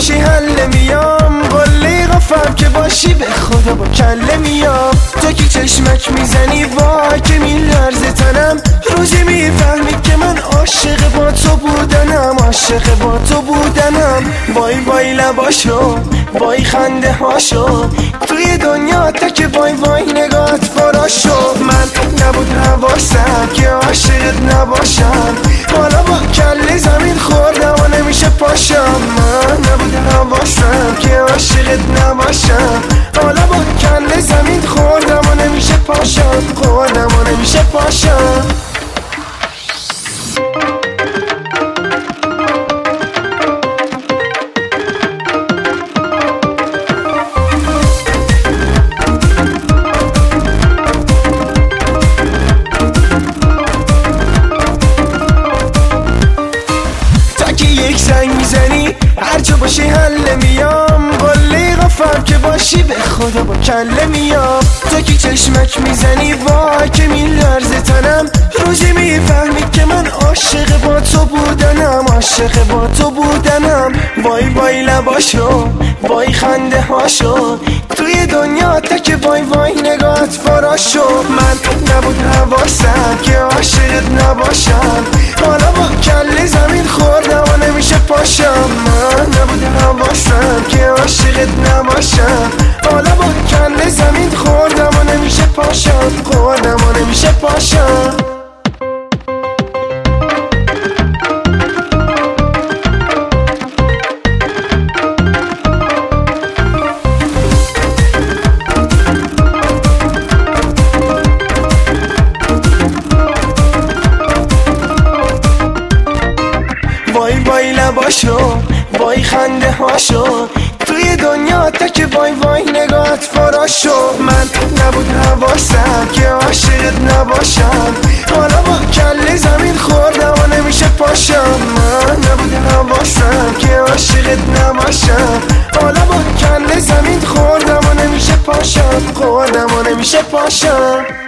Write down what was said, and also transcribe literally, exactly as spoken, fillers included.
باشی حل میام، قله قفم که باشی به خدا با کله میام. تو که چشمک میزنی وای که میلرزه تنم، روزی میفهمی که من عاشق با تو بودنم، عاشق با تو بودنم. وای وای لباشو، وای خنده هاشو، توی دنیا تک وای وای نگات فراشو. من نبود حواسم که عاشقت نباشم، حالا با کله زمین خوردم و نمیشه پاشم. من نبود حواسم که عاشقت نباشم، حالا با کله زمین خوردم و نمیشه پاشم، خوردم و نمیشه پاشم. یک زنگ میزنی هر جا باشی حل میام، قله قفم که باشی به خدا با کله میام. تو که چشمک میزنی وای که میلرزه تنم، روزی میفهمی که من عاشق با تو بودنم، عاشق با تو بودنم. وای وای لباشو، وای خنده هاشو، توی دنیا تک وای وای نگات فراشو. من نبود حواسم که عاشقت نباشم، حالا با کله زمین خوردم و نمیشه پاشم. من نبود حواسم که عاشقت نباشم، حالا با کله زمین خوردم و نمیشه پاشم، خوردم و نمیشه پاشم. وای وای لباشو، وای خنده هاشو، توی دنیا تک وای وای نگات فراشو. من نبود حواسم که عاشقت نباشم، حالا با کله زمین خوردم و نمیشه پاشم. من نبود حواسم که عاشقت نباشم، حالا با کله زمین خوردم و نمیشه پاشم، خوردم و نمیشه پاشم.